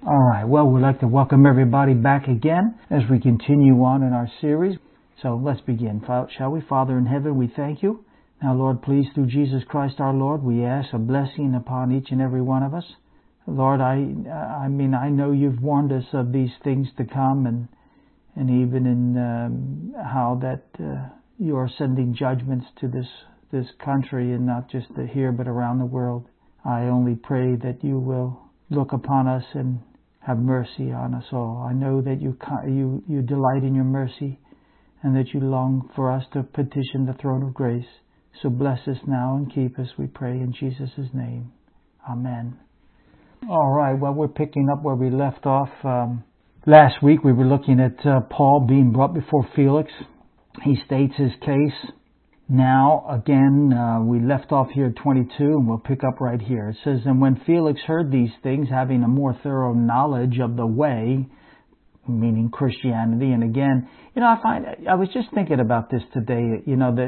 All right, well, we'd like to welcome everybody back again as we continue on in our series. So let's begin, shall we? Father in heaven, we thank you. Now, Lord, please, through Jesus Christ our Lord, we ask a blessing upon each and every one of us. Lord, I know you've warned us of these things to come, and even in how that you are sending judgments to this country, and not just here but around the world. I only pray that you will look upon us and have mercy on us all. I know that you delight in your mercy, and that you long for us to petition the throne of grace. So bless us now and keep us, we pray in Jesus' name. Amen. All right, well, we're picking up where we left off. Last week we were looking at Paul being brought before Felix. He states his case. Now, again, we left off here at 22, and we'll pick up right here. It says, "And when Felix heard these things, having a more thorough knowledge of the way," meaning Christianity. And again, I was just thinking about this today,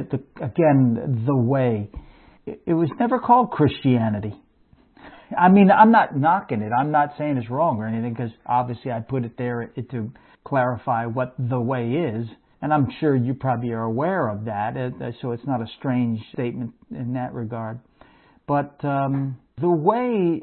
the way. It was never called Christianity. I mean, I'm not knocking it. I'm not saying it's wrong or anything, because obviously I put it there to clarify what the way is. And I'm sure you probably are aware of that, so it's not a strange statement in that regard. But the way,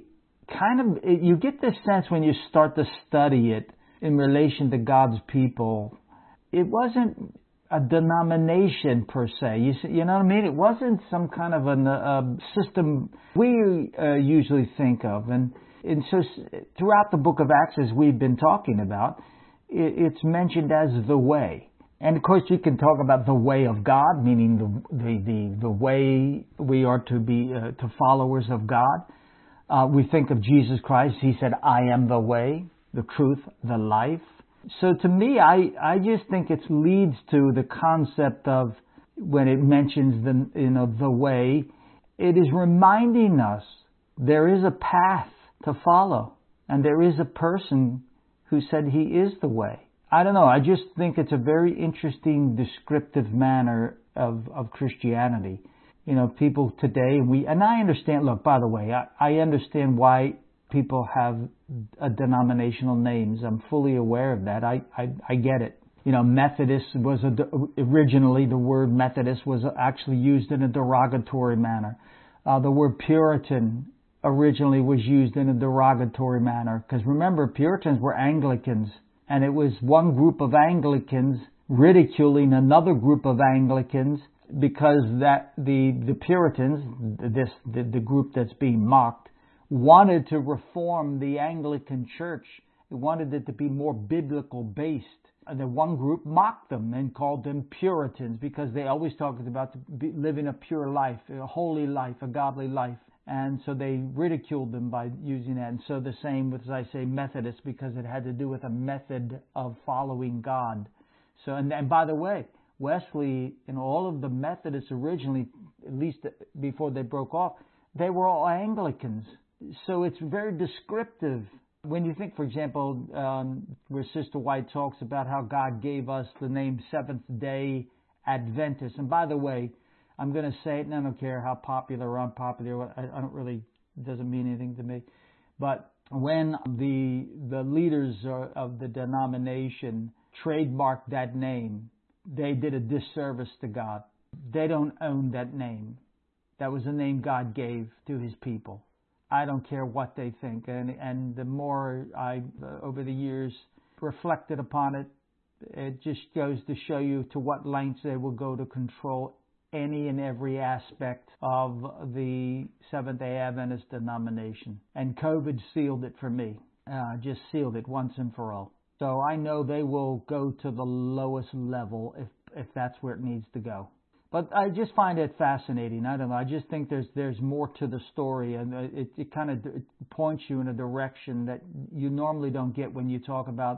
you get this sense when you start to study it in relation to God's people. It wasn't a denomination per se. You know what I mean? It wasn't some kind of a system we usually think of. And so throughout the book of Acts, as we've been talking about, it's mentioned as the way. And of course, you can talk about the way of God, meaning the way we are to be to followers of God. We think of Jesus Christ. He said, "I am the way, the truth, the life." So to me, I just think it leads to the concept of, when it mentions the way, it is reminding us there is a path to follow, and there is a person who said he is the way. I don't know. I just think it's a very interesting descriptive manner of Christianity. People today, and I understand, look, by the way, I understand why people have denominational names. I'm fully aware of that. I get it. Methodist was originally, the word Methodist was actually used in a derogatory manner. The word Puritan originally was used in a derogatory manner, because remember, Puritans were Anglicans. And it was one group of Anglicans ridiculing another group of Anglicans, because that the Puritans, the group that's being mocked, wanted to reform the Anglican Church. They wanted it to be more biblical based. And the one group mocked them and called them Puritans, because they always talked about living a pure life, a holy life, a godly life. And so they ridiculed them by using that. And so the same with, as I say, Methodist, because it had to do with a method of following God. So, and by the way, Wesley and all of the Methodists originally, at least before they broke off, they were all Anglicans. So it's very descriptive. When you think, for example, where Sister White talks about how God gave us the name Seventh-day Adventist. And by the way, I'm going to say it, and I don't care how popular or unpopular. I don't really, it doesn't mean anything to me. But when the leaders of the denomination trademarked that name, they did a disservice to God. They don't own that name. That was a name God gave to His people. I don't care what they think. And the more I, over the years, reflected upon it, it just goes to show you to what lengths they will go to control any and every aspect of the Seventh-day Adventist denomination. And COVID sealed it for me. Just sealed it once and for all. So I know they will go to the lowest level if that's where it needs to go. But I just find it fascinating. I don't know. I just think there's more to the story, and it kind of points you in a direction that you normally don't get when you talk about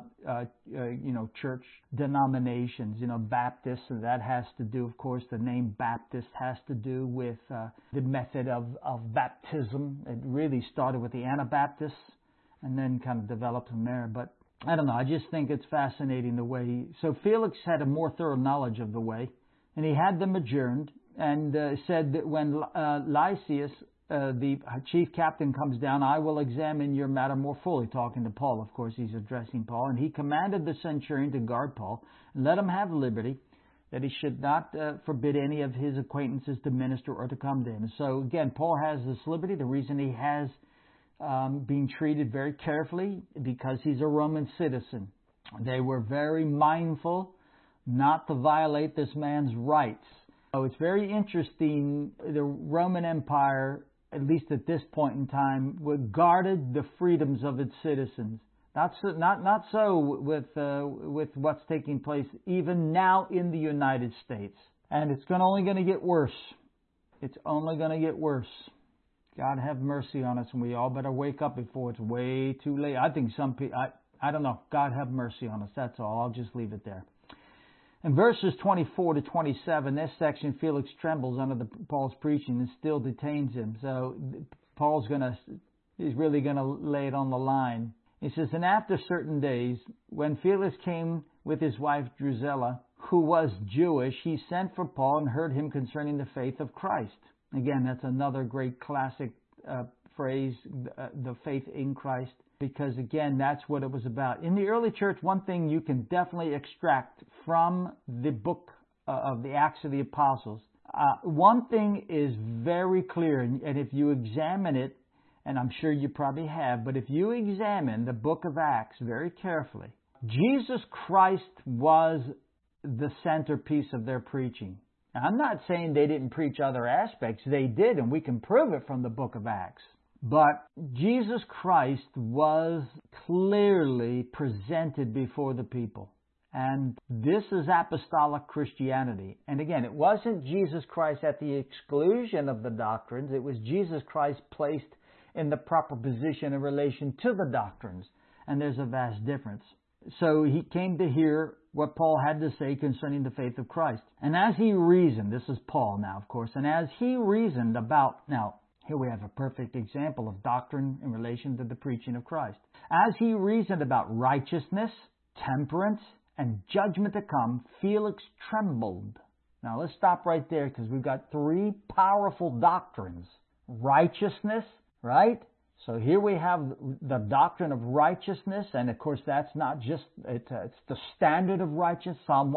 church denominations. Baptists, and that has to do, of course, the name Baptist has to do with the method of baptism. It really started with the Anabaptists, and then kind of developed from there. But I don't know. I just think it's fascinating the way. So Felix had a more thorough knowledge of the way. And he had them adjourned, and said that when Lysias the chief captain comes down, I will examine your matter more fully, talking to Paul. Of course, he's addressing Paul. And he commanded the centurion to guard Paul and let him have liberty, that he should not forbid any of his acquaintances to minister or to come to him. So again, Paul has this liberty. The reason he has being treated very carefully because he's a Roman citizen. They were very mindful not to violate this man's rights. So it's very interesting. The Roman Empire, at least at this point in time, guarded the freedoms of its citizens. Not so with what's taking place even now in the United States. And it's only going to get worse. It's only going to get worse. God have mercy on us, and we all better wake up before it's way too late. I think some people, I don't know. God have mercy on us. That's all. I'll just leave it there. In verses 24 to 27, this section, Felix trembles under Paul's preaching and still detains him. So he's really going to lay it on the line. He says, and after certain days, when Felix came with his wife Drusilla, who was Jewish, he sent for Paul and heard him concerning the faith of Christ. Again, that's another great classic phrase, the faith in Christ, because again, that's what it was about. In the early church, one thing you can definitely extract from the book of the Acts of the Apostles, one thing is very clear, and if you examine it, and I'm sure you probably have, but if you examine the book of Acts very carefully, Jesus Christ was the centerpiece of their preaching. Now, I'm not saying they didn't preach other aspects. They did, and we can prove it from the book of Acts. But Jesus Christ was clearly presented before the people. And this is apostolic Christianity. And again, it wasn't Jesus Christ at the exclusion of the doctrines. It was Jesus Christ placed in the proper position in relation to the doctrines. And there's a vast difference. So he came to hear what Paul had to say concerning the faith of Christ. And as he reasoned, this is Paul now, of course, and as he reasoned about, now, here we have a perfect example of doctrine in relation to the preaching of Christ. As he reasoned about righteousness, temperance, and judgment to come, Felix trembled. Now let's stop right there because we've got three powerful doctrines. Righteousness, right? So here we have the doctrine of righteousness, and of course that's not just, it's the standard of righteousness. Psalm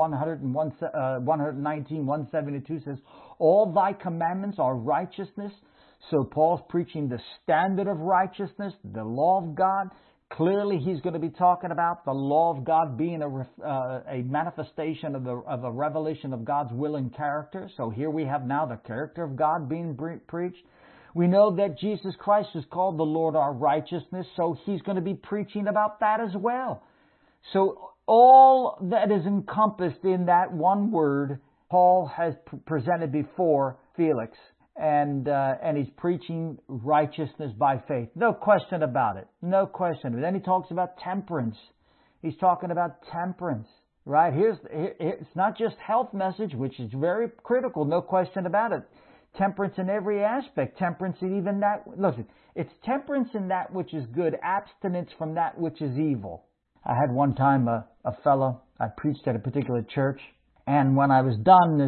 119, 172 says, all thy commandments are righteousness. So Paul's preaching the standard of righteousness, the law of God. Clearly he's going to be talking about the law of God being a manifestation of a revelation of God's will and character. So here we have now the character of God being preached. We know that Jesus Christ is called the Lord our righteousness, so he's going to be preaching about that as well. So all that is encompassed in that one word, Paul has presented before Felix, and he's preaching righteousness by faith. No question about it. No question. And then he talks about temperance. He's talking about temperance, right? It's not just health message, which is very critical, no question about it. Temperance in every aspect. Temperance in even that. Listen, it's temperance in that which is good, abstinence from that which is evil. I had one time a fellow, I preached at a particular church, and when I was done,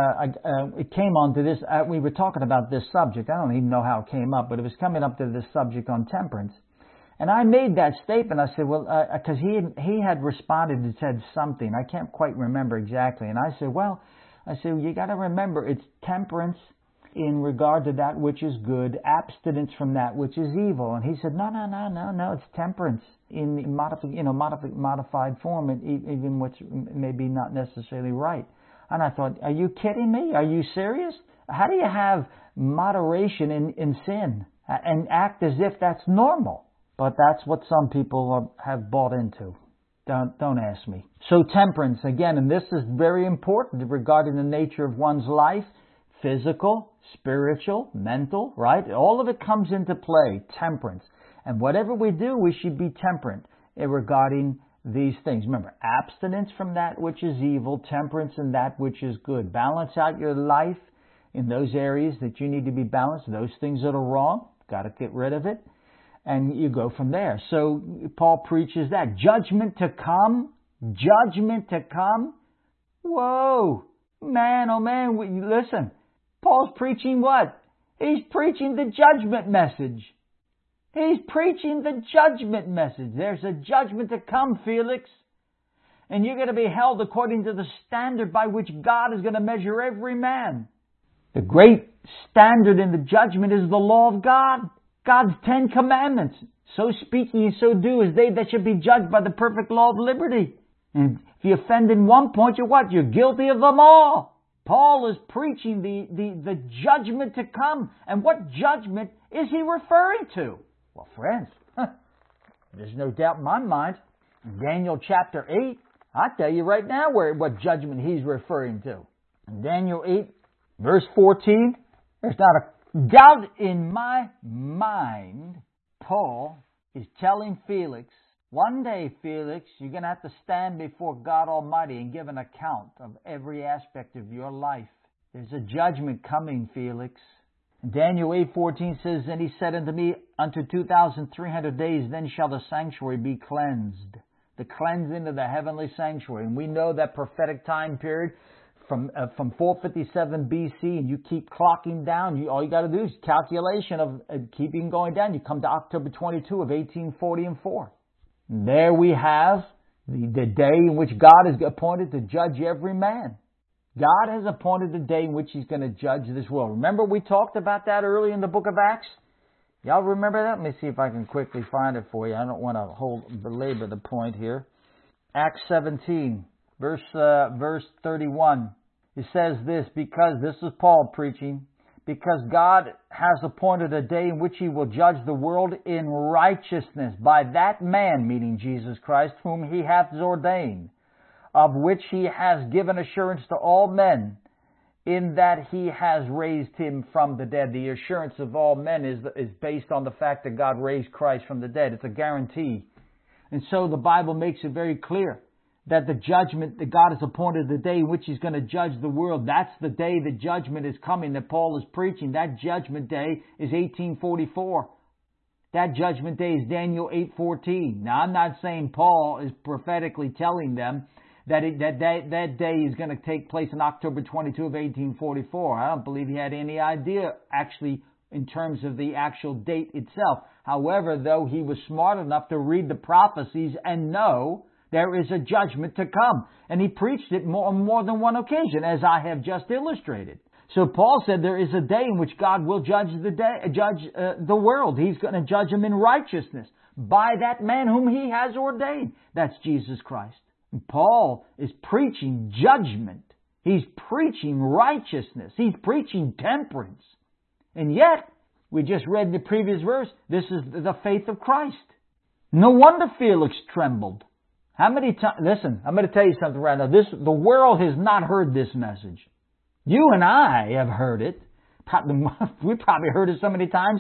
it came on to this, we were talking about this subject. I don't even know how it came up, but it was coming up to this subject on temperance. And I made that statement. I said, well, because he had responded and said something. I can't quite remember exactly. And I said, you got to remember, it's temperance in regard to that which is good, abstinence from that which is evil. And he said, no, it's temperance in modified form, even which may be not necessarily right. And I thought, are you kidding me? Are you serious? How do you have moderation in sin and act as if that's normal? But that's what some people have bought into. Don't ask me. So temperance, again, and this is very important regarding the nature of one's life. Physical, spiritual, mental, right? All of it comes into play, temperance. And whatever we do, we should be temperate regarding these things. Remember, abstinence from that which is evil, temperance in that which is good. Balance out your life in those areas that you need to be balanced. Those things that are wrong, got to get rid of it. And you go from there. So Paul preaches that. Judgment to come. Judgment to come. Whoa. Man, oh man, listen. Paul's preaching what? He's preaching the judgment message. He's preaching the judgment message. There's a judgment to come, Felix. And you're going to be held according to the standard by which God is going to measure every man. The great standard in the judgment is the law of God. God's 10 commandments. So speak ye, so do, as they that should be judged by the perfect law of liberty. And if you offend in one point, you're what? You're guilty of them all. Paul is preaching the judgment to come. And what judgment is he referring to? Well, friends, there's no doubt in my mind. In Daniel chapter 8, I'll tell you right now what judgment he's referring to. In Daniel 8, verse 14, there's not a doubt in my mind. Paul is telling Felix, one day, Felix, you're going to have to stand before God Almighty and give an account of every aspect of your life. There's a judgment coming, Felix. Daniel 8:14 says, And he said unto me, unto 2,300 days, then shall the sanctuary be cleansed. The cleansing of the heavenly sanctuary. And we know that prophetic time period from 457 BC, and you keep clocking down. All you got to do is calculation of keeping going down. You come to October 22 of 1844. And there we have the day in which God is appointed to judge every man. God has appointed the day in which He's going to judge this world. Remember we talked about that early in the book of Acts? Y'all remember that? Let me see if I can quickly find it for you. I don't want to belabor the point here. Acts 17, verse 31. It says this, because, this is Paul preaching, because God has appointed a day in which He will judge the world in righteousness by that man, meaning Jesus Christ, whom He hath ordained, of which He has given assurance to all men, in that He has raised Him from the dead. The assurance of all men is based on the fact that God raised Christ from the dead. It's a guarantee. And so the Bible makes it very clear that the judgment that God has appointed, the day in which He's going to judge the world, that's the day the judgment is coming that Paul is preaching. That judgment day is 1844. That judgment day is Daniel 8:14. Now, I'm not saying Paul is prophetically telling them that day is going to take place on October 22 of 1844. I don't believe he had any idea, actually, in terms of the actual date itself. However, though, he was smart enough to read the prophecies and know there is a judgment to come. And he preached it on more than one occasion, as I have just illustrated. So Paul said there is a day in which God will judge the world. He's going to judge them in righteousness by that man whom He has ordained. That's Jesus Christ. And Paul is preaching judgment. He's preaching righteousness. He's preaching temperance. And yet, we just read in the previous verse, this is the faith of Christ. No wonder Felix trembled. How many times? Listen, I'm going to tell you something right now. The world has not heard this message. You and I have heard it. We probably heard it so many times.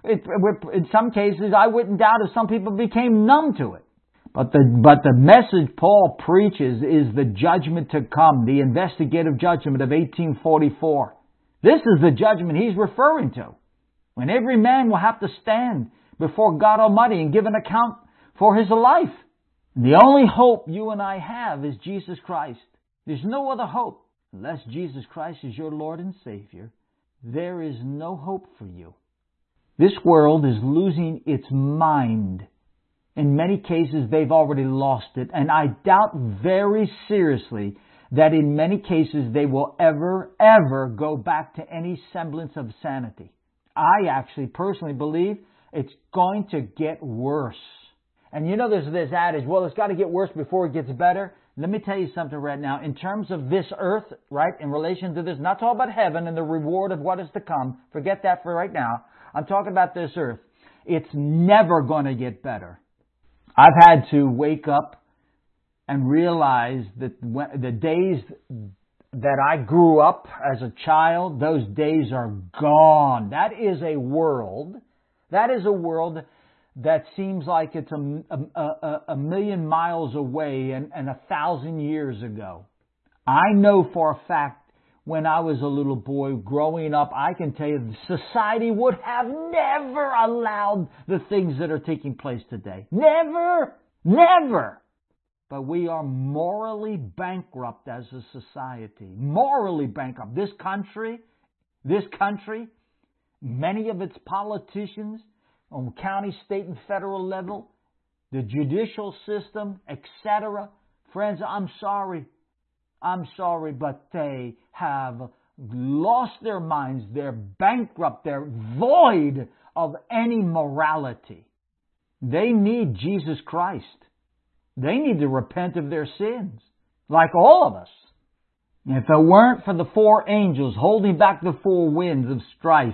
In some cases, I wouldn't doubt if some people became numb to it. But the message Paul preaches is the judgment to come, the investigative judgment of 1844. This is the judgment he's referring to, when every man will have to stand before God Almighty and give an account for his life. The only hope you and I have is Jesus Christ. There's no other hope. Unless Jesus Christ is your Lord and Savior, there is no hope for you. This world is losing its mind. In many cases, they've already lost it. And I doubt very seriously that in many cases they will ever go back to any semblance of sanity. I actually personally believe it's going to get worse. And you know there's this adage, well, it's got to get worse before it gets better. Let me tell you something right now. In terms of this earth, right, in relation to this, not talking about heaven and the reward of what is to come. Forget that for right now. I'm talking about this earth. It's never going to get better. I've had to wake up and realize that the days that I grew up as a child, those days are gone. That is a world that seems like it's a million miles away and 1,000 years ago. I know for a fact when I was a little boy growing up, I can tell you society would have never allowed the things that are taking place today. Never. But we are morally bankrupt as a society. Morally bankrupt. This country many of its politicians on county, state, and federal level, the judicial system, etc. Friends, I'm sorry, but they have lost their minds. They're bankrupt. They're void of any morality. They need Jesus Christ. They need to repent of their sins, like all of us. If it weren't for the four angels holding back the four winds of strife,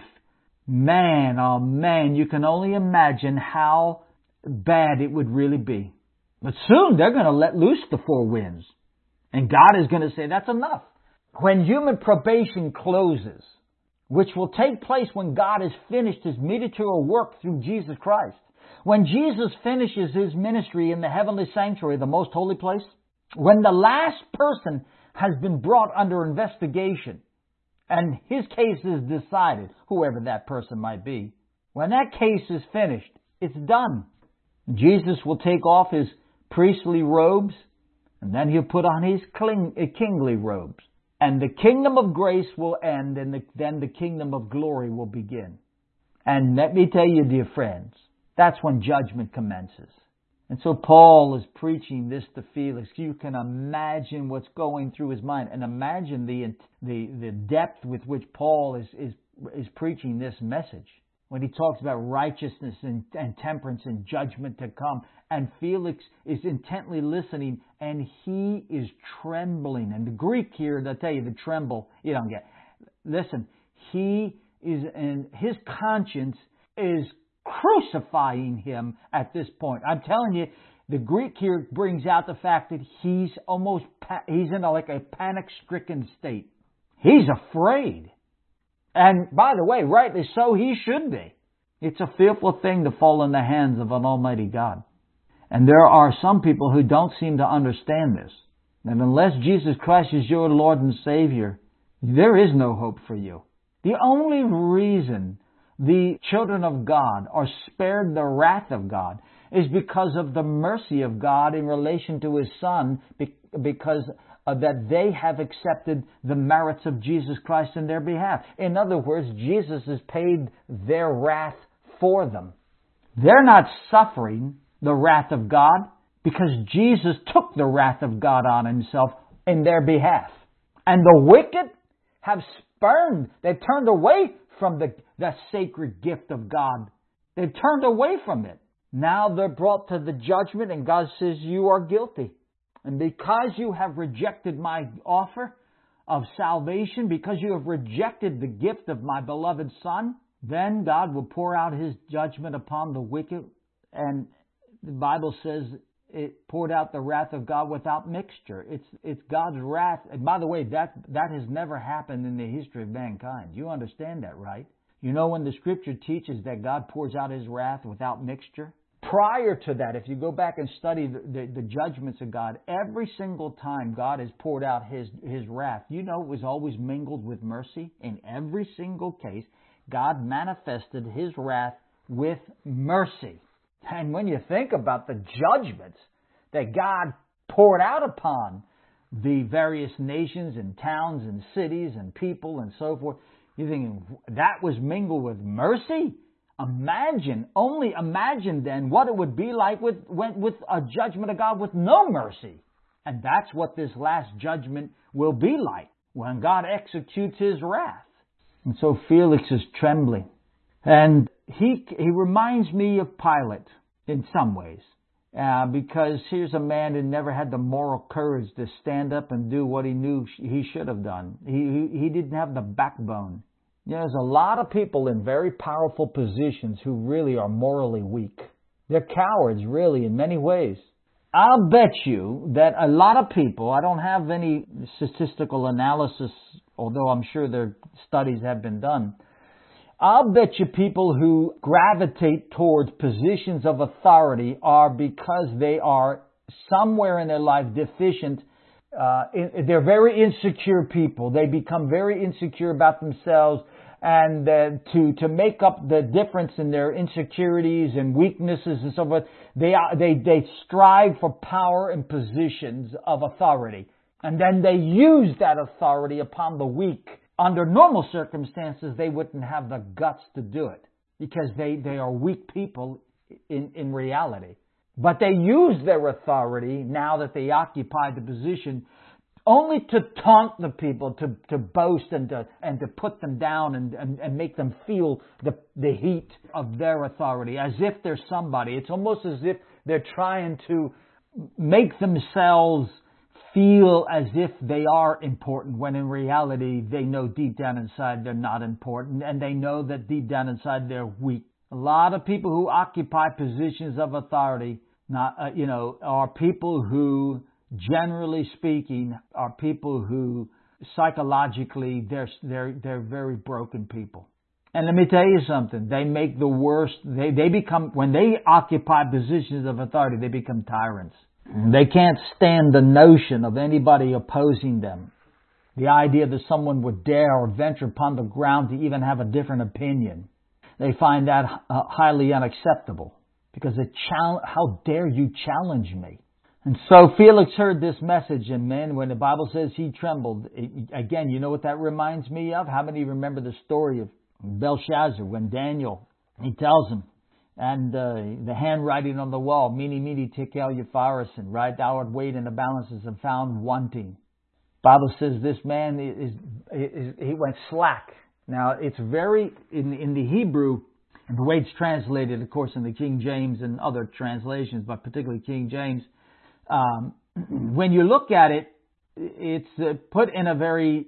man, oh man, you can only imagine how bad it would really be. But soon they're going to let loose the four winds. And God is going to say, that's enough. When human probation closes, which will take place when God has finished His mediatorial work through Jesus Christ, when Jesus finishes His ministry in the heavenly sanctuary, the most holy place, when the last person has been brought under investigation and his case is decided, whoever that person might be, when that case is finished, it's done. Jesus will take off His priestly robes, and then He'll put on His kingly robes. And the kingdom of grace will end, and then the kingdom of glory will begin. And let me tell you, dear friends, that's when judgment commences. And so Paul is preaching this to Felix. You can imagine what's going through his mind, and imagine the depth with which Paul is preaching this message. When he talks about righteousness and temperance and judgment to come. And Felix is intently listening, and he is trembling. And the Greek here, they'll tell you the tremble, you don't get. Listen, he is, and his conscience is crucifying him at this point. I'm telling you, the Greek here brings out the fact that he's in like a panic-stricken state. He's afraid. And by the way, rightly so, he should be. It's a fearful thing to fall in the hands of an almighty God. And there are some people who don't seem to understand this. And unless Jesus Christ is your Lord and Savior, there is no hope for you. The only reason the children of God are spared the wrath of God is because of the mercy of God in relation to His Son, because that they have accepted the merits of Jesus Christ in their behalf. In other words, Jesus has paid their wrath for them. They're not suffering the wrath of God because Jesus took the wrath of God on Himself in their behalf. And the wicked have spurned, they've turned away from the sacred gift of God. They've turned away from it. Now they're brought to the judgment, and God says, you are guilty. And because you have rejected my offer of salvation, because you have rejected the gift of my beloved Son, then God will pour out His judgment upon the wicked. And the Bible says it poured out the wrath of God without mixture. It's God's wrath. And by the way, that has never happened in the history of mankind. You understand that, right? You know when the Scripture teaches that God pours out His wrath without mixture? Prior to that, if you go back and study the judgments of God, every single time God has poured out His wrath, you know it was always mingled with mercy. In every single case, God manifested His wrath with mercy. And when you think about the judgments that God poured out upon the various nations and towns and cities and people and so forth, you're thinking, that was mingled with mercy? Only imagine then what it would be like with a judgment of God with no mercy. And that's what this last judgment will be like when God executes His wrath. And so Felix is trembling. And he reminds me of Pilate in some ways. Because here's a man who never had the moral courage to stand up and do what he knew he should have done. He didn't have the backbone. There's a lot of people in very powerful positions who really are morally weak. They're cowards, really, in many ways. I'll bet you that a lot of people, I don't have any statistical analysis, although I'm sure their studies have been done. I'll bet you people who gravitate towards positions of authority are because they are somewhere in their life deficient. They're very insecure people. They become very insecure about themselves, and to make up the difference in their insecurities and weaknesses and so forth, they strive for power and positions of authority, and then they use that authority upon the weak under normal circumstances, they wouldn't have the guts to do it because they are weak people in reality. But they use their authority now that they occupy the position only to taunt the people, to boast and to put them down and make them feel the heat of their authority as if they're somebody. It's almost as if they're trying to make themselves feel as if they are important, when in reality they know deep down inside they're not important, and they know that deep down inside they're weak. A lot of people who occupy positions of authority, are people who, generally speaking, are people who psychologically they're very broken people. And let me tell you something, they make the worst, they become, when they occupy positions of authority, they become tyrants. They can't stand the notion of anybody opposing them. The idea that someone would dare or venture upon the ground to even have a different opinion. They find that highly unacceptable because how dare you challenge me? And so Felix heard this message, and man, when the Bible says he trembled, again, you know what that reminds me of? How many remember the story of Belshazzar when Daniel, he tells him, and the handwriting on the wall, Mene, Mene, Tekel, Upharsin, right? Thou art weighed in the balances and found wanting. Bible says this man he went slack. Now it's very in the Hebrew, and the way it's translated, of course, in the King James and other translations, but particularly King James. When you look at it, it's put in a very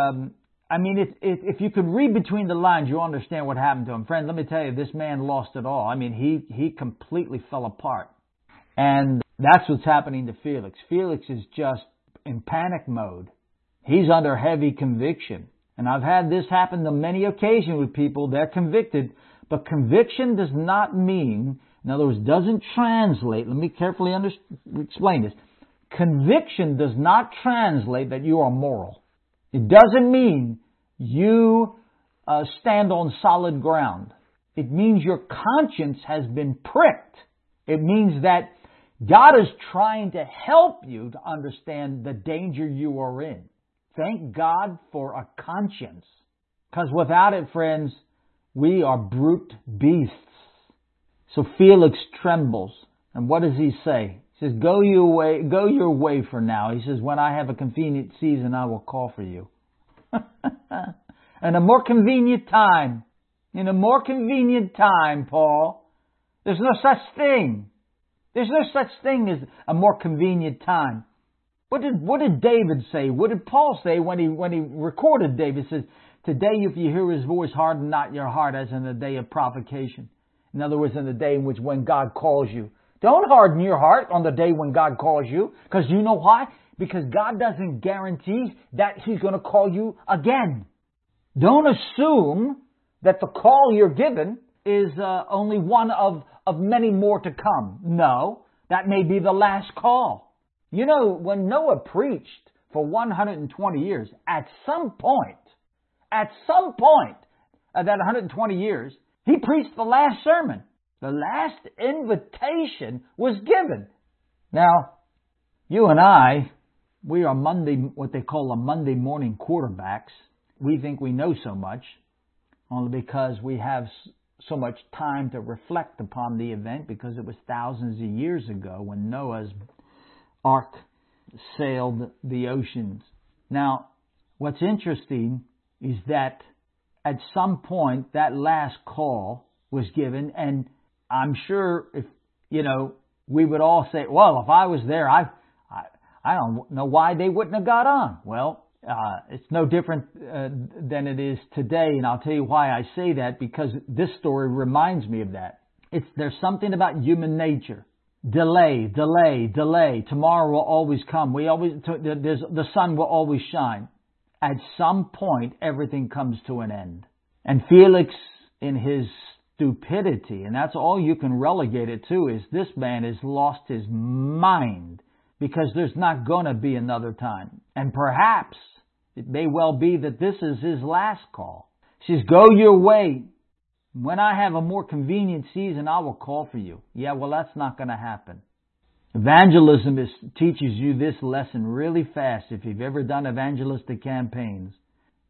if you could read between the lines, you understand what happened to him. Friends, let me tell you, this man lost it all. I mean, he completely fell apart. And that's what's happening to Felix. Felix is just in panic mode. He's under heavy conviction. And I've had this happen on many occasions with people. They're convicted. But conviction does not mean, in other words, doesn't translate. Let me carefully explain this. Conviction does not translate that you are moral. It doesn't mean you stand on solid ground. It means your conscience has been pricked. It means that God is trying to help you to understand the danger you are in. Thank God for a conscience. Because without it, friends, we are brute beasts. So Felix trembles. And what does he say? He says, go your way for now. He says, when I have a convenient season, I will call for you. And a more convenient time. In a more convenient time, Paul. There's no such thing. There's no such thing as a more convenient time. What did David say? What did Paul say when he recorded David? He says, today if you hear his voice, harden not your heart as in the day of provocation. In other words, in the day in which when God calls you. Don't harden your heart on the day when God calls you. Because you know why? Because God doesn't guarantee that He's going to call you again. Don't assume that the call you're given is only one of many more to come. No, that may be the last call. You know, when Noah preached for 120 years, at some point, that 120 years, he preached the last sermon. The last invitation was given. Now, you and I, we are what they call a Monday morning quarterbacks. We think we know so much, only because we have so much time to reflect upon the event, because it was thousands of years ago when Noah's ark sailed the oceans. Now, what's interesting is that at some point that last call was given, and I'm sure if, we would all say, well, if I was there, I don't know why they wouldn't have got on. Well, it's no different than it is today, and I'll tell you why I say that, because this story reminds me of that. There's something about human nature. Delay. Tomorrow will always come. The sun will always shine. At some point, everything comes to an end. And Felix, in his stupidity, and that's all you can relegate it to, is this man has lost his mind, because there's not going to be another time. And perhaps it may well be that this is his last call. He says, go your way. When I have a more convenient season, I will call for you. Yeah, well, that's not going to happen. Evangelism teaches you this lesson really fast if you've ever done evangelistic campaigns.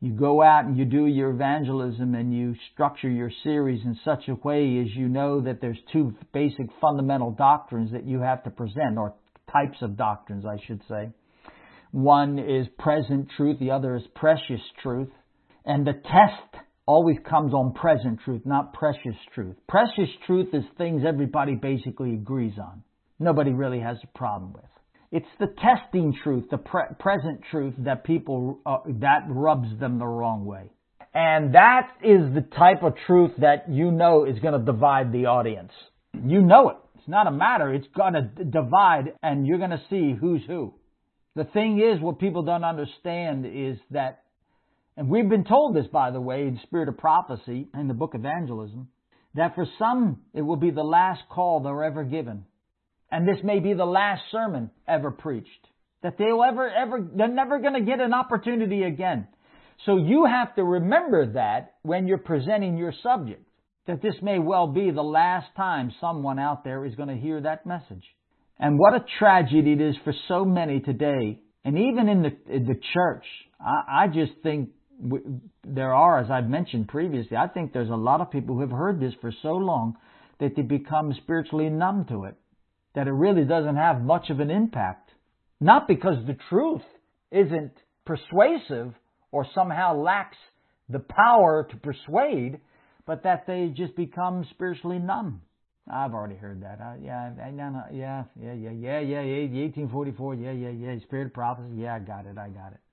You go out and you do your evangelism and you structure your series in such a way as you know that there's two basic fundamental doctrines that you have to present, or types of doctrines, I should say. One is present truth, the other is precious truth. And the test always comes on present truth, not precious truth. Precious truth is things everybody basically agrees on. Nobody really has a problem with. It's the testing truth, the present truth that people, that rubs them the wrong way. And that is the type of truth that you know is going to divide the audience. You know it. It's not a matter. It's going to divide, and you're going to see who's who. The thing is, what people don't understand is that, and we've been told this, by the way, in Spirit of Prophecy, in the book Evangelism, that for some, it will be the last call they're ever given. And this may be the last sermon ever preached. That they're never going to get an opportunity again. So you have to remember that when you're presenting your subject. That this may well be the last time someone out there is going to hear that message. And what a tragedy it is for so many today. And even in the church, I just think there are, as I've mentioned previously, I think there's a lot of people who have heard this for so long that they become spiritually numb to it. That it really doesn't have much of an impact. Not because the truth isn't persuasive or somehow lacks the power to persuade, but that they just become spiritually numb. I've already heard that. 1844, Spirit of Prophecy, I got it.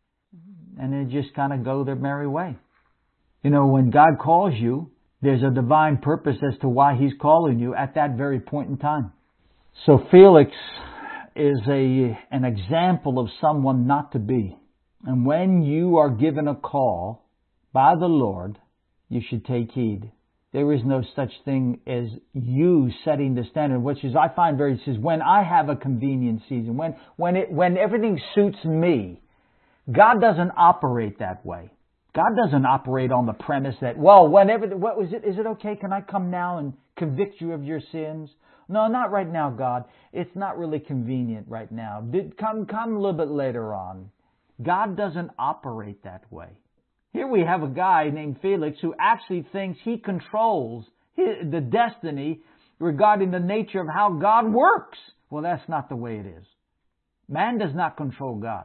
And they just kind of go their merry way. You know, when God calls you, there's a divine purpose as to why He's calling you at that very point in time. So Felix is an example of someone not to be. And when you are given a call by the Lord, you should take heed. There is no such thing as you setting the standard, which is, I find very, it says, when I have a convenient season, when everything suits me. God doesn't operate that way. God doesn't operate on the premise that, is it okay? Can I come now and convict you of your sins? No, not right now, God. It's not really convenient right now. Come a little bit later on. God doesn't operate that way. Here we have a guy named Felix who actually thinks he controls the destiny regarding the nature of how God works. Well, that's not the way it is. Man does not control God.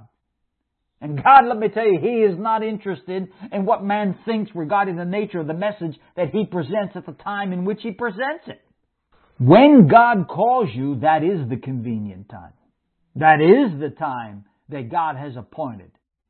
And God, let me tell you, He is not interested in what man thinks regarding the nature of the message that he presents at the time in which he presents it. When God calls you, that is the convenient time. That is the time that God has appointed.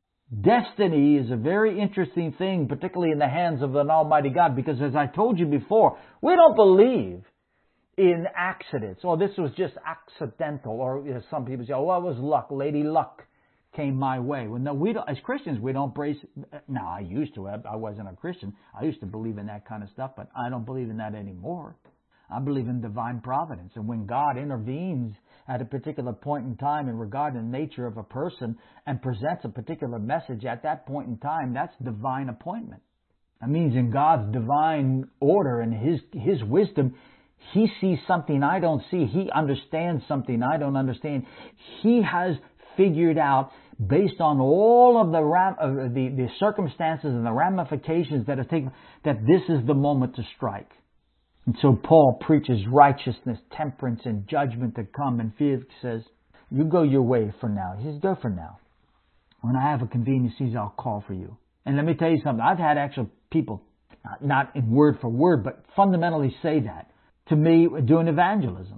Destiny is a very interesting thing, particularly in the hands of an Almighty God, because as I told you before, we don't believe in accidents. Oh, this was just accidental. Or some people say, it was luck. Lady Luck came my way. Well, no, we don't. As Christians, we don't brace. Now, I used to. I wasn't a Christian. I used to believe in that kind of stuff, but I don't believe in that anymore. I believe in divine providence. And when God intervenes at a particular point in time in regard to the nature of a person and presents a particular message at that point in time, that's divine appointment. That means in God's divine order and His wisdom, He sees something I don't see. He understands something I don't understand. He has figured out, based on all of the circumstances and the ramifications that are taken, that this is the moment to strike. And so Paul preaches righteousness, temperance, and judgment to come. And Felix says, you go your way for now. He says, go for now. When I have a convenient season, I'll call for you. And let me tell you something. I've had actual people, not in word for word, but fundamentally say that to me doing evangelism.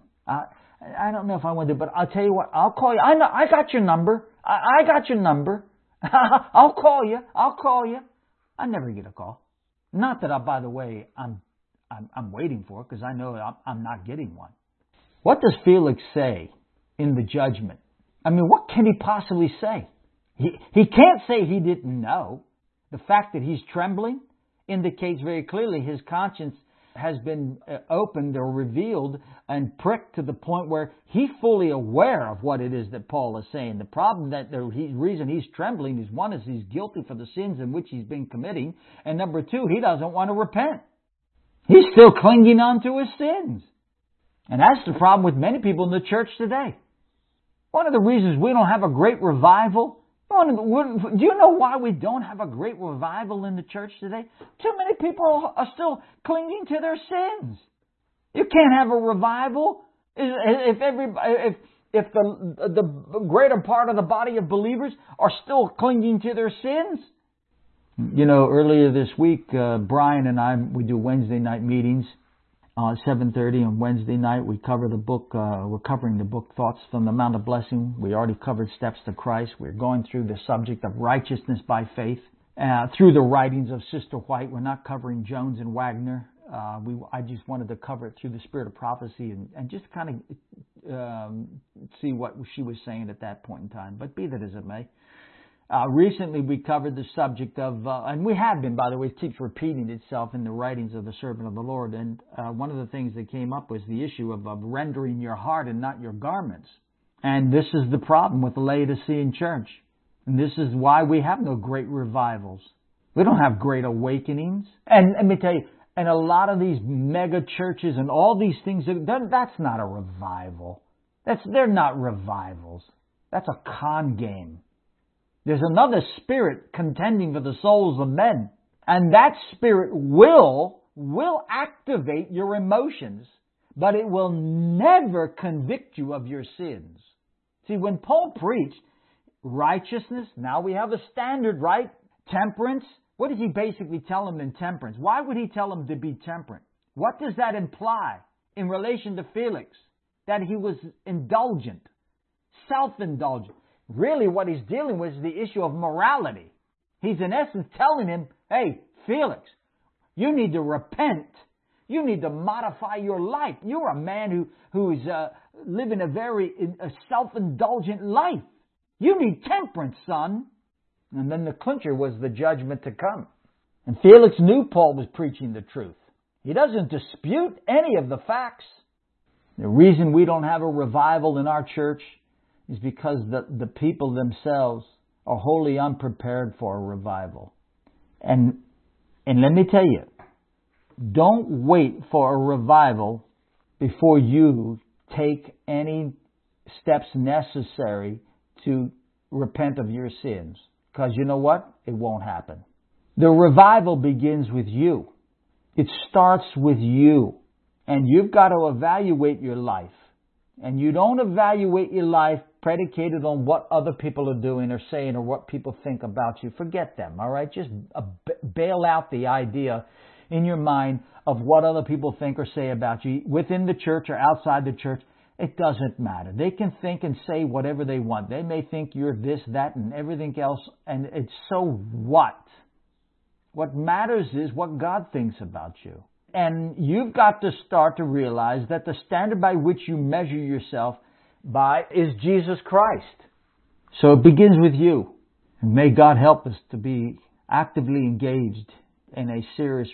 I don't know if I want to, but I'll tell you what, I'll call you. I got your number. I got your number. I'll call you. I never get a call. Not that by the way, I'm waiting for it, because I know I'm not getting one. What does Felix say in the judgment? I mean, what can he possibly say? He can't say he didn't know. The fact that he's trembling indicates very clearly his conscience has been opened or revealed and pricked to the point where he's fully aware of what it is that Paul is saying. The problem that the reason he's trembling is, one, is he's guilty for the sins in which he's been committing, and number two, he doesn't want to repent. He's still clinging on to his sins. And that's the problem with many people in the church today. One of the reasons we don't have a great revival Do you know why we don't have a great revival in the church today? Too many people are still clinging to their sins. You can't have a revival if the greater part of the body of believers are still clinging to their sins. You know, earlier this week, Brian and I, we do Wednesday night meetings. 7:30 on Wednesday night, we cover the book. We're covering the book Thoughts from the Mount of Blessing. We already covered Steps to Christ. We're going through the subject of righteousness by faith through the writings of Sister White. We're not covering Jones and Wagner. I just wanted to cover it through the spirit of prophecy and just kind of see what she was saying at that point in time. But be that as it may. Recently we covered the subject of, and we have been, by the way, it keeps repeating itself in the writings of the servant of the Lord. And one of the things that came up was the issue of rendering your heart and not your garments. And this is the problem with the Laodicean church. And this is why we have no great revivals. We don't have great awakenings. And let me tell you, and a lot of these mega churches and all these things, that's not a revival. They're not revivals. That's a con game. There's another spirit contending for the souls of men. And that spirit will activate your emotions, but it will never convict you of your sins. See, when Paul preached righteousness, now we have a standard, right? Temperance. What did he basically tell them in temperance? Why would he tell them to be temperate? What does that imply in relation to Felix? That he was indulgent, self-indulgent. Really what he's dealing with is the issue of morality. He's in essence telling him, hey, Felix, you need to repent. You need to modify your life. You're a man who's living a very self-indulgent life. You need temperance, son. And then the clincher was the judgment to come. And Felix knew Paul was preaching the truth. He doesn't dispute any of the facts. The reason we don't have a revival in our church is because the people themselves are wholly unprepared for a revival. And let me tell you, don't wait for a revival before you take any steps necessary to repent of your sins. Because you know what? It won't happen. The revival begins with you. It starts with you. And you've got to evaluate your life. And you don't evaluate your life predicated on what other people are doing or saying or what people think about you. Forget them, all right? Just bail out the idea in your mind of what other people think or say about you within the church or outside the church. It doesn't matter. They can think and say whatever they want. They may think you're this, that, and everything else, and it's so what? What matters is what God thinks about you. And you've got to start to realize that the standard by which you measure yourself by is Jesus Christ. So it begins with you. And may God help us to be actively engaged in a serious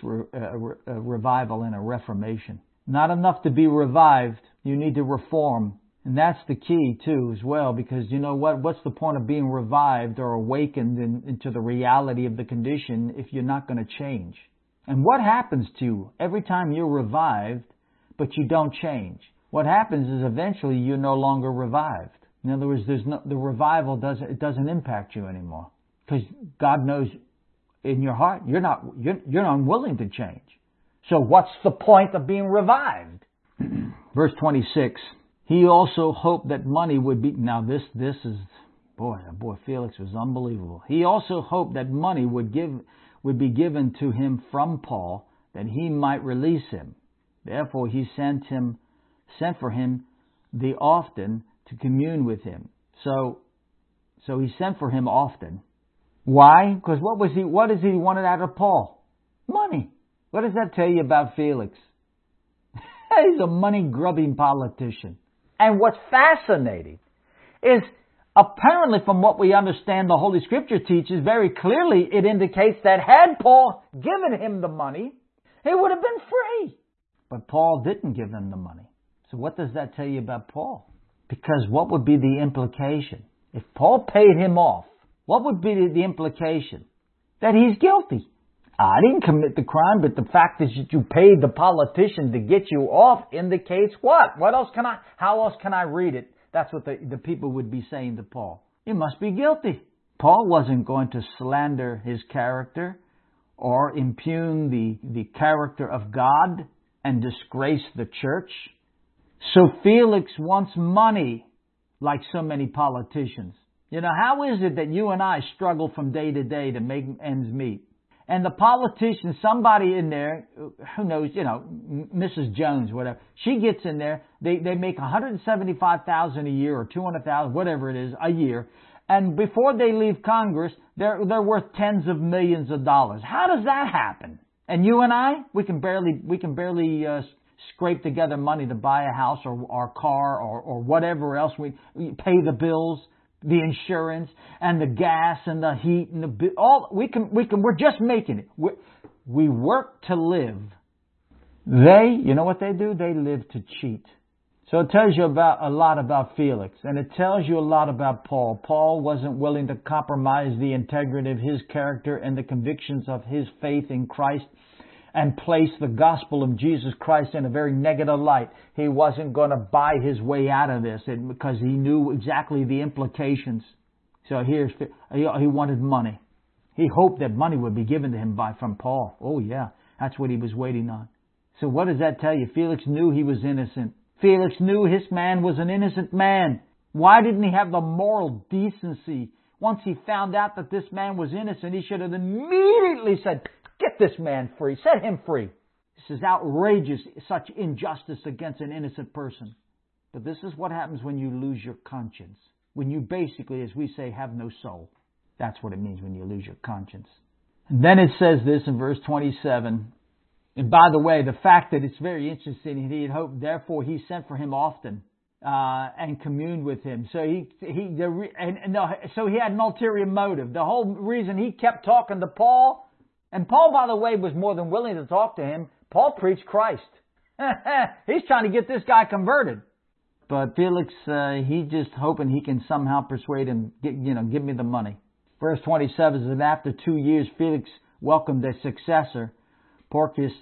revival and a reformation. Not enough to be revived. You need to reform. And that's the key too as well, because you know what? What's the point of being revived or awakened into the reality of the condition if you're not going to change? And what happens to you every time you're revived, but you don't change? What happens is eventually you're no longer revived. In other words, the revival doesn't impact you anymore, because God knows in your heart you're unwilling to change. So what's the point of being revived? Verse 26. He also hoped that money would be. Now this is boy Felix was unbelievable. He also hoped that money would be given to him from Paul, that he might release him. Therefore he sent for him the often to commune with him. So he sent for him often. Why? Because what does he wanted out of Paul? Money. What does that tell you about Felix? He's a money-grubbing politician. And what's fascinating is, apparently from what we understand, the Holy Scripture teaches very clearly, it indicates that had Paul given him the money, he would have been free. But Paul didn't give him the money. So what does that tell you about Paul? Because what would be the implication? If Paul paid him off, what would be the implication? That he's guilty. I didn't commit the crime, but the fact is that you paid the politician to get you off indicates what? How else can I read it? That's what the people would be saying to Paul. You must be guilty. Paul wasn't going to slander his character or impugn the character of God and disgrace the church. So Felix wants money like so many politicians. You know, how is it that you and I struggle from day to day to make ends meet? And the politician, somebody in there, who knows, you know, Mrs. Jones, whatever, she gets in there, they make $175,000 a year or $200,000, whatever it is, a year. And before they leave Congress, they're worth tens of millions of dollars. How does that happen? And you and I, we can barely scrape together money to buy a house or our car or whatever else. We pay the bills, the insurance, and the gas and the heat and we're just making it. We work to live. You know what they do? They live to cheat. So it tells you a lot about Felix, and it tells you a lot about Paul. Paul wasn't willing to compromise the integrity of his character and the convictions of his faith in Christ and place the gospel of Jesus Christ in a very negative light. He wasn't going to buy his way out of this because he knew exactly the implications. So he wanted money. He hoped that money would be given to him from Paul. Oh yeah, that's what he was waiting on. So what does that tell you? Felix knew he was innocent. Felix knew his man was an innocent man. Why didn't he have the moral decency? Once he found out that this man was innocent, he should have immediately said, "Get this man free. Set him free." This is outrageous, such injustice against an innocent person. But this is what happens when you lose your conscience. When you basically, as we say, have no soul. That's what it means when you lose your conscience. And then it says this in verse 27. And by the way, the fact that it's very interesting, he had hoped, therefore he sent for him often and communed with him. So so he had an ulterior motive. The whole reason he kept talking to Paul, and Paul, by the way, was more than willing to talk to him. Paul preached Christ. He's trying to get this guy converted. But Felix, he's just hoping he can somehow persuade him, give me the money. Verse 27 says, after 2 years, Felix welcomed a successor, Porcius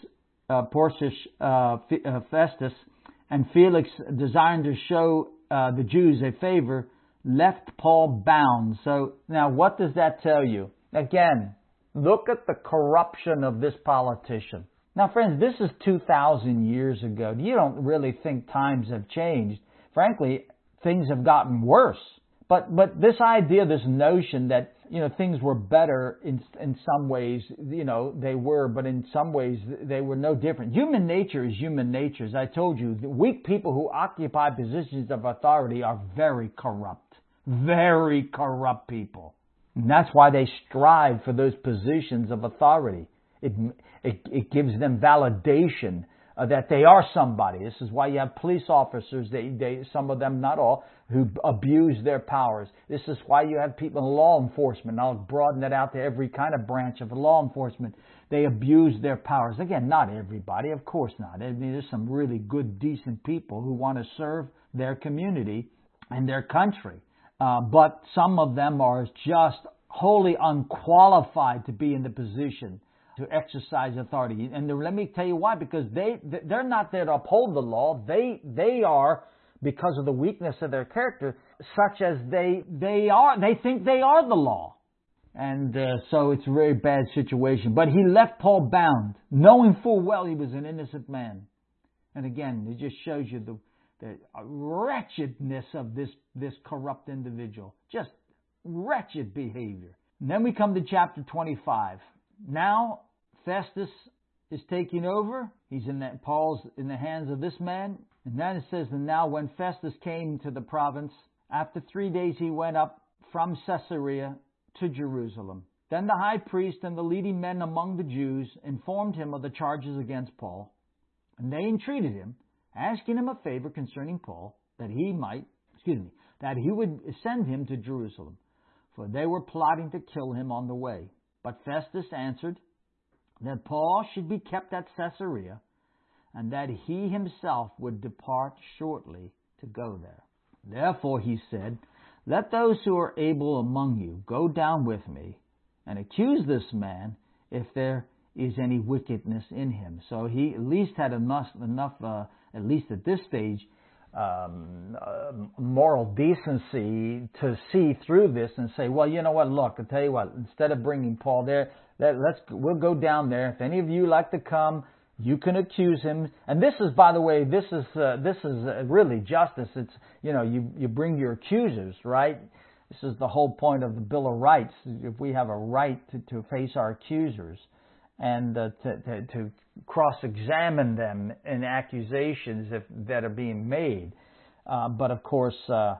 Festus, and Felix, desiring to show the Jews a favor, left Paul bound. So now what does that tell you? Again, look at the corruption of this politician. Now, friends, this is 2,000 years ago. You don't really think times have changed. Frankly, things have gotten worse. But this idea, this notion that, things were better in some ways, they were, but in some ways they were no different. Human nature is human nature. As I told you, the weak people who occupy positions of authority are very corrupt people. And that's why they strive for those positions of authority. It gives them validation that they are somebody. This is why you have police officers, some of them, not all, who abuse their powers. This is why you have people in law enforcement. I'll broaden it out to every kind of branch of law enforcement. They abuse their powers. Again, not everybody, of course not. I mean, there's some really good, decent people who want to serve their community and their country. But some of them are just wholly unqualified to be in the position to exercise authority. And let me tell you why. Because they're not there to uphold the law. They are, because of the weakness of their character, such as they think they are the law. And so it's a very bad situation. But he left Paul bound, knowing full well he was an innocent man. And again, it just shows you the wretchedness of this corrupt individual. Just wretched behavior. And then we come to chapter 25. Now Festus is taking over. Paul's in the hands of this man. And then it says, and now when Festus came to the province, after 3 days he went up from Caesarea to Jerusalem. Then the high priest and the leading men among the Jews informed him of the charges against Paul. And they entreated him, asking him a favor concerning Paul, that he would send him to Jerusalem, for they were plotting to kill him on the way. But Festus answered that Paul should be kept at Caesarea, and that he himself would depart shortly to go there. Therefore he said, let those who are able among you go down with me, and accuse this man if there is any wickedness in him. So he at least had enough at least at this stage, moral decency to see through this and say, well, you know what? Look, I'll tell you what. Instead of bringing Paul there, we'll go down there. If any of you like to come, you can accuse him. And this is, by the way, this is really justice. It's, you bring your accusers, right? This is the whole point of the Bill of Rights. If we have a right to face our accusers and to cross-examine them in accusations that are being made. But of course,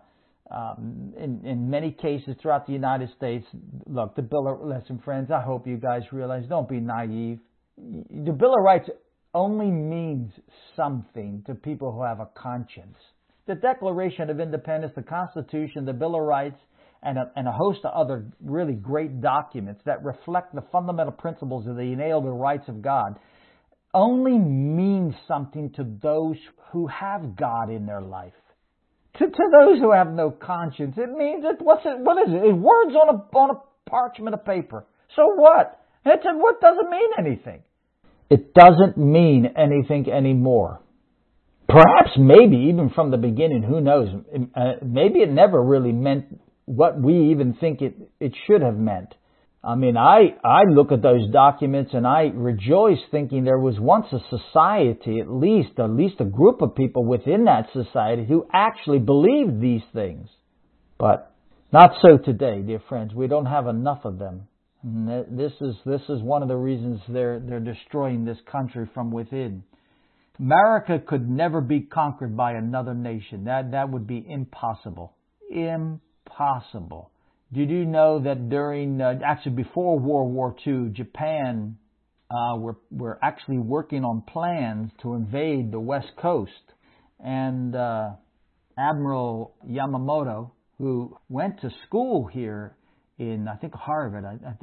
in many cases throughout the United States, look, the Bill of Rights, listen, friends, I hope you guys realize, don't be naive. The Bill of Rights only means something to people who have a conscience. The Declaration of Independence, the Constitution, the Bill of Rights, and a host of other really great documents that reflect the fundamental principles of the inalienable rights of God only means something to those who have God in their life. To those who have no conscience, it means what is it? It's words on a parchment of paper. So what? What doesn't mean anything. It doesn't mean anything anymore. Perhaps, maybe even from the beginning, who knows? Maybe it never really meant what we even think it should have meant. I mean, I look at those documents and I rejoice thinking there was once a society, at least a group of people within that society who actually believed these things. But not so today, dear friends. We don't have enough of them. And this is one of the reasons they're destroying this country from within. America could never be conquered by another nation. That would be impossible. Impossible. Did you know that actually before World War II, Japan were actually working on plans to invade the West Coast, and Admiral Yamamoto, who went to school here in I think Harvard,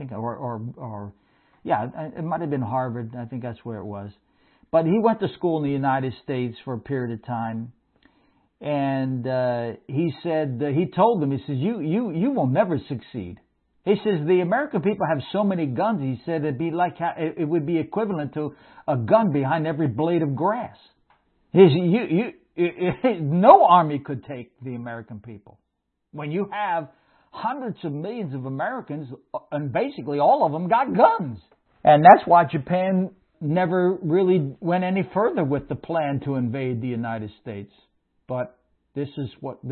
it might have been Harvard. I think that's where it was, but he went to school in the United States for a period of time. And he said, he told them, he says, you will never succeed. He says, the American people have so many guns, he said, it would be equivalent to a gun behind every blade of grass. He said, no army could take the American people. When you have hundreds of millions of Americans, and basically all of them got guns. And that's why Japan never really went any further with the plan to invade the United States. But this is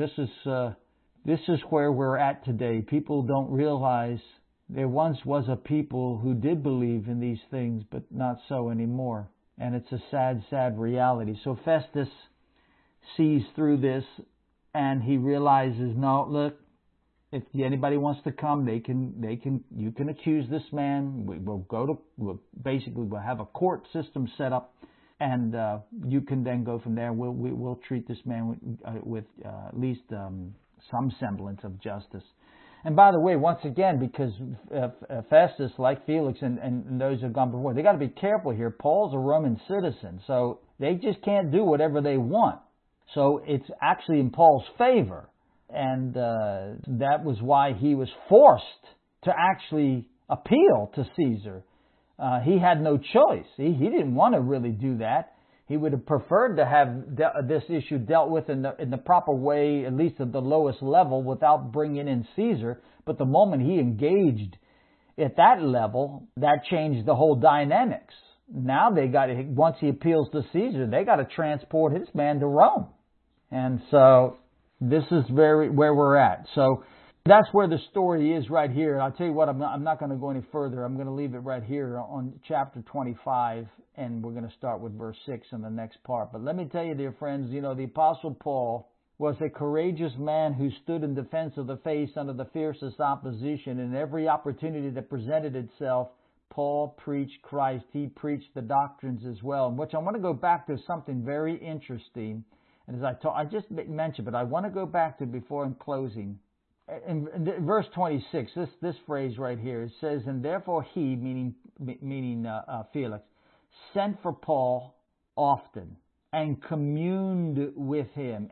where we're at today. People don't realize there once was a people who did believe in these things, but not so anymore. And it's a sad, sad reality. So Festus sees through this, and he realizes, no, look, if anybody wants to come, you can accuse this man. We'll have a court system set up. And you can then go from there. We'll treat this man with at least some semblance of justice. And by the way, once again, because Festus, like Felix and those who have gone before, they got to be careful here. Paul's a Roman citizen, so they just can't do whatever they want. So it's actually in Paul's favor, and that was why he was forced to actually appeal to Caesar. He had no choice. He didn't want to really do that. He would have preferred to have this issue dealt with in the proper way, at least at the lowest level, without bringing in Caesar. But the moment he engaged at that level, that changed the whole dynamics. Now once he appeals to Caesar, they got to transport his man to Rome. And so this is where we're at. So that's where the story is right here. I'll tell you what, I'm not going to go any further. I'm going to leave it right here on chapter 25, and we're going to start with verse 6 in the next part. But let me tell you, dear friends, the Apostle Paul was a courageous man who stood in defense of the faith under the fiercest opposition. And every opportunity that presented itself, Paul preached Christ. He preached the doctrines as well, in which I want to go back to something very interesting. And as I just mentioned, but I want to go back to before in closing. In verse 26, this phrase right here, it says, and therefore he, meaning Felix, sent for Paul often and communed with him.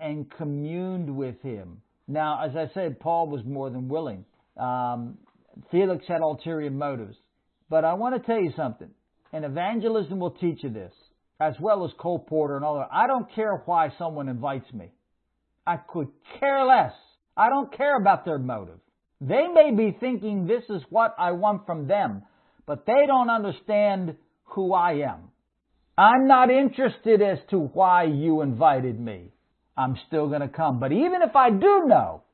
Now, as I said, Paul was more than willing. Felix had ulterior motives. But I want to tell you something, and evangelism will teach you this, as well as Cole Porter and all that. I don't care why someone invites me. I could care less. I don't care about their motive. They may be thinking this is what I want from them, but they don't understand who I am. I'm not interested as to why you invited me. I'm still going to come. But even if I do know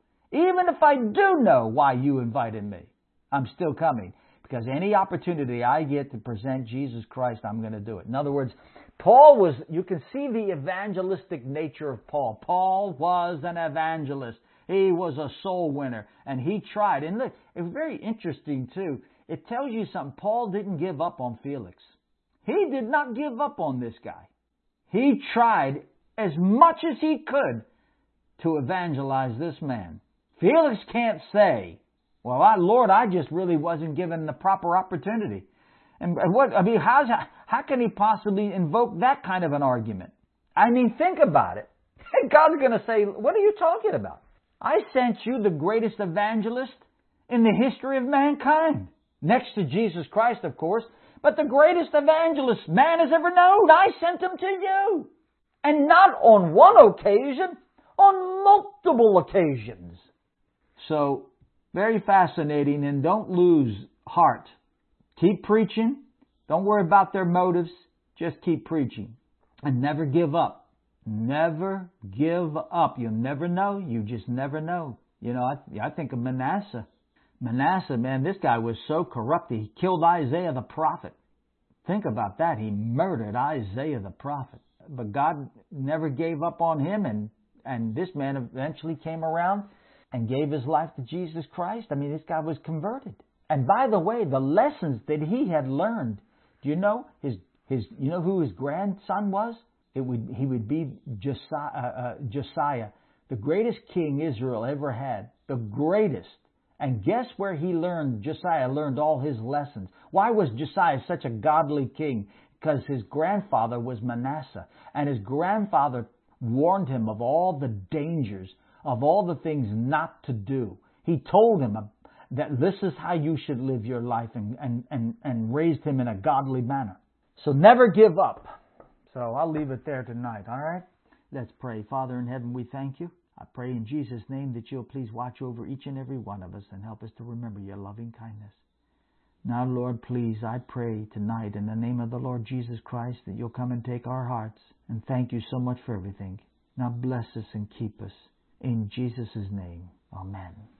why you invited me, I'm still coming. Because any opportunity I get to present Jesus Christ, I'm going to do it. In other words, you can see the evangelistic nature of Paul. Paul was an evangelist. He was a soul winner. And he tried. And look, it's very interesting too. It tells you something. Paul didn't give up on Felix. He did not give up on this guy. He tried as much as he could to evangelize this man. Felix can't say, well, Lord, I just really wasn't given the proper opportunity. And how can he possibly invoke that kind of an argument? I mean, think about it. God's going to say, what are you talking about? I sent you the greatest evangelist in the history of mankind. Next to Jesus Christ, of course, but the greatest evangelist man has ever known. I sent him to you. And not on one occasion, on multiple occasions. So, very fascinating, and don't lose heart. Keep preaching. Don't worry about their motives. Just keep preaching. And never give up. Never give up. You'll never know. You just never know. You know, I think of Manasseh. Manasseh, man, this guy was so corrupt. He killed Isaiah the prophet. Think about that. He murdered Isaiah the prophet. But God never gave up on him, and this man eventually came around and gave his life to Jesus Christ. I mean, this guy was converted. And by the way, the lessons that he had learned, do you know you know who his grandson was? He would be Josiah, the greatest king Israel ever had, the greatest. And guess where Josiah learned all his lessons? Why was Josiah such a godly king? Because his grandfather was Manasseh. And his grandfather warned him of all the dangers, of all the things not to do. He told him that this is how you should live your life, and raised him in a godly manner. So never give up. So I'll leave it there tonight, all right? Let's pray. Father in heaven, we thank you. I pray in Jesus' name that you'll please watch over each and every one of us and help us to remember your loving kindness. Now, Lord, please, I pray tonight in the name of the Lord Jesus Christ that you'll come and take our hearts. And thank you so much for everything. Now bless us and keep us. In Jesus' name, amen.